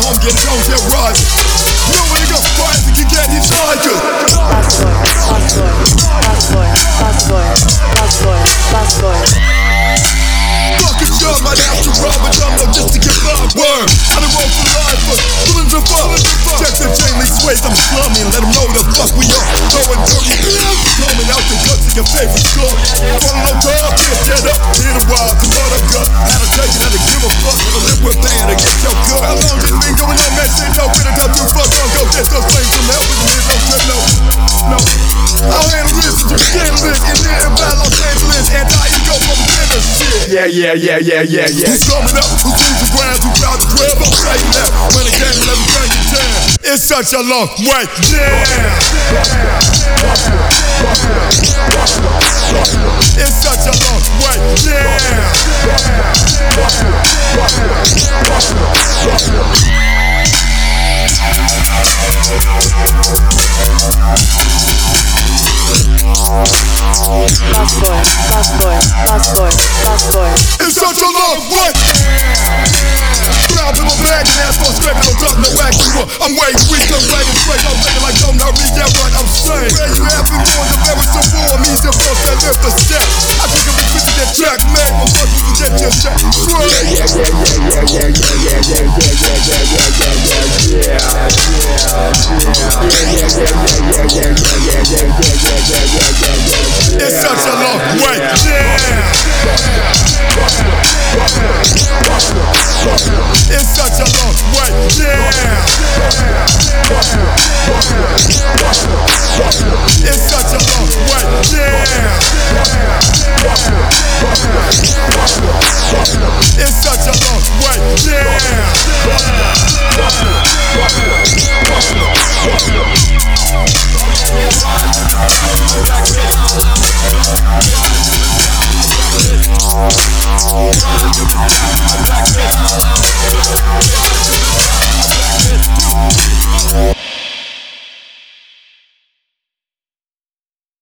home, get home, get rising. Nobody go quiet, you can get inside you. Fast boy. Fucking job, I'd have to rob a jumbo just to get by. Word, I done roll for life, but feelings are fuck. Check the chain link ways, I'm slumming. Let them know the fuck we are. Going dirty, coming out the guts of your favorite skull. Falling on top, get up, hit a while, what I've got. Had to take it, had to give a fuck. I live with pain to get your good. How long this been going on, man? Shit, no, when I got you fucked on, go get those flames from hell. With the live, no trip, no. I'll handle this, you're scandalous. And then about Los Angeles, anti-ego from the shit. Yeah. Who's coming up? Who's losing ground? Who's proud to grab? I'm saying that. When the game, let me bring you down. It's such a long way down. It's such a long way down. Fast boy. It's such a long way. Grab in my bag and ask for a spec, don't talk no action. I'm way